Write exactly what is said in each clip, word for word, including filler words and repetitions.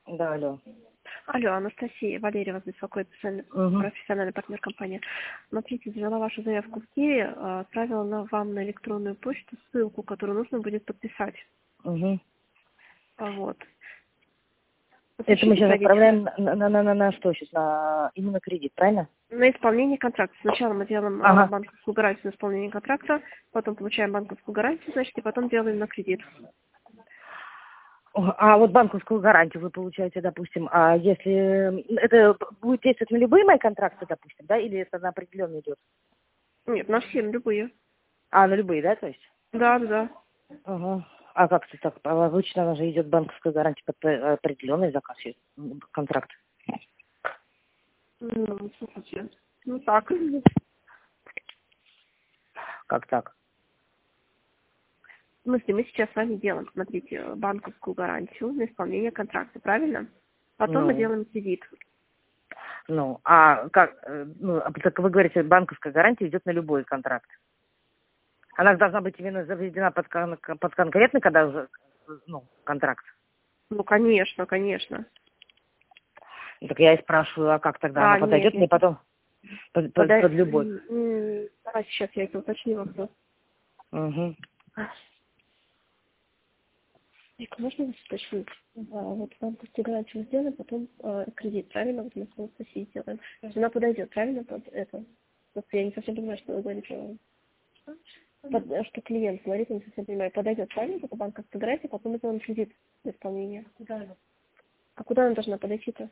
Да, алло. Алло, Анастасия, Валерия вас беспокоит, профессиональный, Угу. профессиональный партнер компании. Смотрите, завела вашу заявку в Киеве, а, отправила на, вам на электронную почту ссылку, которую нужно будет подписать. Угу. А, Вот. Это мы Подпишите, сейчас пройдите. отправляем на, на, на, на, на что сейчас? На именно кредит, правильно? На исполнение контракта. Сначала мы делаем а, Ага. банковскую гарантию на исполнение контракта, потом получаем банковскую гарантию, значит, и потом делаем на кредит. О, А вот банковскую гарантию вы получаете, допустим, а если это будет действовать на любые мои контракты, допустим, да, или это на определенный идет? Нет, на все, на любые. А, на любые, да, то есть? Да, да. Ага. А как это так? Обычно она же идет банковская гарантия под определенный заказ, м, контракт. Ну, слушайте, ну так. Как так? В смысле, мы сейчас с вами делаем, смотрите, банковскую гарантию на исполнение контракта, правильно? Потом мы Ну, делаем кредит. ну, а как, э, ну, а так вы говорите, банковская гарантия идет на любой контракт. Она должна быть именно заведена под, кон- под конкретный, когда уже, ну, контракт. Ну, конечно, конечно. Ну, так я и спрашиваю, а как тогда она А, нет, подойдет мне нет. потом под, под- Подай... под любой? м, м, Давайте сейчас я это уточню вопрос. Угу. Вика, можно вас уточнить? Да, вот банковскую гарантию мы сделаем, потом э, кредит, правильно? Вот мы с Анастасией делаем. То есть она подойдет, правильно, под это? Вот я не совсем понимаю, что вы говорите. Под- э, что клиент говорит, я не совсем понимаю. Подойдет, правильно, только банковская гарантия, потом мы сделаем кредит на исполнение. А куда она должна подойти-то?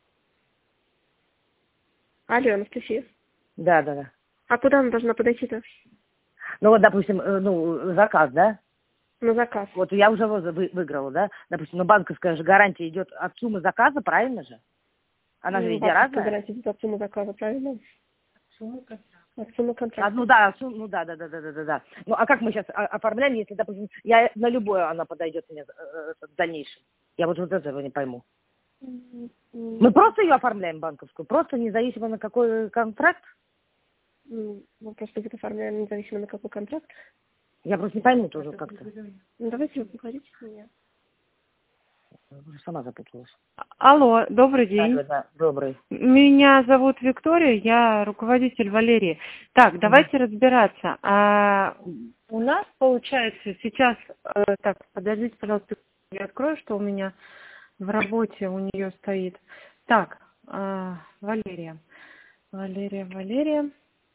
Алло, Анастасия. Да, да, да. А куда она должна подойти-то? Ну вот, допустим, э, ну, заказ, да? На заказ. Вот я уже его вы- выиграла, да? Допустим, ну банковская же гарантия идет от суммы заказа, правильно же? Она же М, везде Банковская разная. гарантия идет от суммы заказа, правильно? От суммы А, контракта. ну да, су- ну да, да, да, да, да, да, да. Ну а как мы сейчас оформляем, если, допустим, я на любое она подойдет мне э, э, в дальнейшем? Я вот, вот этого не пойму. М, Мы м, просто ее оформляем банковскую, просто независимо на какой контракт. м, Мы просто будет оформляем независимо на какой контракт. Я просто не пойму тоже как-то. Ну, давайте вы поговорите с меня. Я уже сама запуталась. Алло, добрый Да, день. да, да, добрый. Меня зовут Виктория, я руководитель Валерии. Так, Мгм. давайте разбираться. А, у нас получается сейчас, э, так, подождите, пожалуйста, я открою, что у меня в работе у нее стоит. Так, а, Валерия, Валерия, Валерия.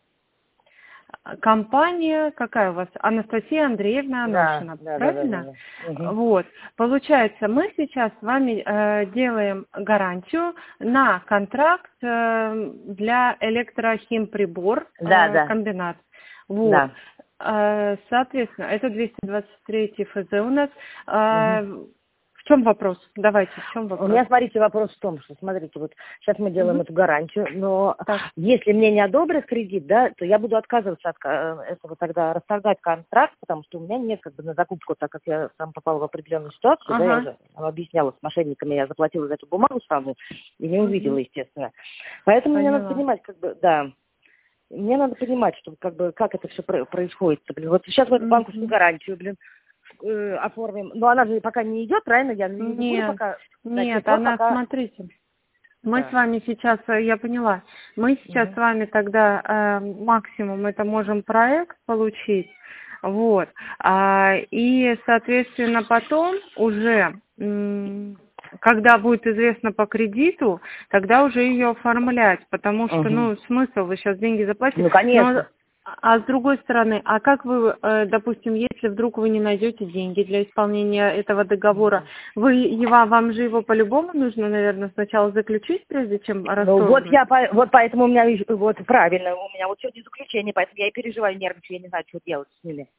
Компания какая у вас? Анастасия Андреевна Да, Аношина, да, да, да, да, правильно? да. Мгм. Вот. Получается, мы сейчас с вами э, делаем гарантию на контракт э, для электрохимприбор Да, э, да, комбинат. Вот. да. Э, соответственно, это двести двадцать три ФЗ у нас. Мгм. Э, в чем вопрос? Давайте, в чем У вопрос? меня, смотрите, вопрос в том, что, смотрите, вот сейчас мы делаем Мгм. эту гарантию, но Так. если мне не одобрят кредит, да, то я буду отказываться от ка- этого тогда, расторгать контракт, потому что у меня нет как бы на закупку, так как я сам попала в определенную ситуацию, да, я Ага. уже вам объясняла с мошенниками, я заплатила за эту бумагу сразу и не увидела, Мгм. естественно. Поэтому мне надо Поняла. понимать, как бы, да, мне надо понимать, что как бы как это все происходит. Блин. Вот сейчас мы эту банковскую Мгм. гарантию, блин, э, оформим. Но она же пока не идет, правильно? Я не, не буду Нет, пока до тех нет, пор, она, пока. смотрите, мы с Да. вами сейчас, э, я поняла, мы сейчас с Мгм. вами тогда э, максимум это можем проект получить, вот, а, и, соответственно, потом уже, м, когда будет известно по кредиту, тогда уже ее оформлять, потому что, Мгм. ну, смысл, вы сейчас деньги заплатите, Ну, но конечно. а с другой стороны, а как вы, э, допустим, если вдруг вы не найдете деньги для исполнения этого договора, вы его, вам же его по-любому нужно, наверное, сначала заключить, прежде чем Ну вот расторгнуть? я по- вот поэтому у меня и- вот правильно, у меня вот сегодня заключение, поэтому я и переживаю, нервничаю, я не знаю, что делать с ними.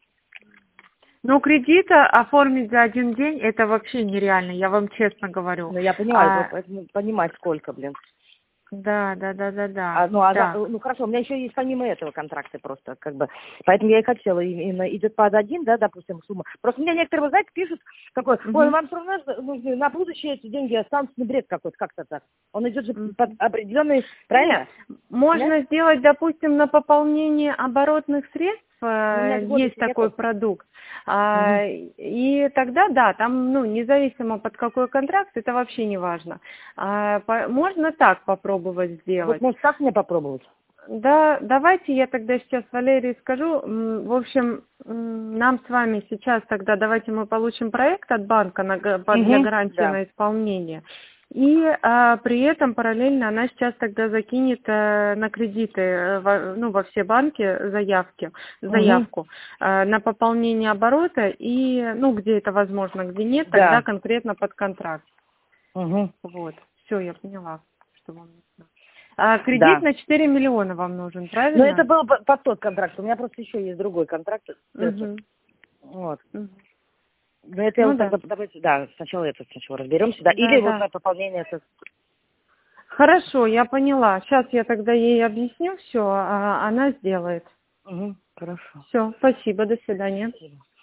Но кредита оформить за один день это вообще нереально, я вам честно говорю. Ну я понимаю, вот А, поэтому понимать сколько, блин. да, да, да, да, да. А, ну, а за- Так. ну хорошо, у меня еще есть помимо этого контракты просто, как бы, поэтому я и хотела, именно идет под один, да, допустим, сумма. Просто мне некоторые, вы знаете, пишут, такой, ой, Мгм. вам все равно нужны на будущее эти деньги останутся, ну, бред какой-то, как-то так. Он идет же Мгм. под определенный, Нет, правильно? Нет? можно сделать, допустим, на пополнение оборотных средств, э, года есть нету. такой продукт. А, и тогда, да, там, ну, независимо под какой контракт, это вообще не важно. А, по- можно так попробовать сделать. Вот, может, как мне попробовать? Да, давайте я тогда сейчас Валерии скажу. М, В общем, м, нам с вами сейчас тогда давайте мы получим проект от банка на га- по- для Мгм, гарантии да. на исполнение. И а, при этом параллельно она сейчас тогда закинет э, на кредиты, э, во, ну, во все банки заявки, Мгм, заявку э, на пополнение оборота и, ну, где это возможно, где нет, тогда да. конкретно под контракт. Мгм, Вот. Все, я поняла, что вам нужно. А, кредит да. на четыре миллиона вам нужен, Но правильно? это был по- под тот контракт. У меня просто еще есть другой контракт. Это, Мгм. вот. Мгм. Но это я Ну вот да. тогда, давайте, да, сначала это сначала разберемся, да. Да, Или вот да. на пополнение это. Хорошо, я поняла. Сейчас я тогда ей объясню все, а она сделает. Угу, хорошо. Все, спасибо, до свидания. Спасибо.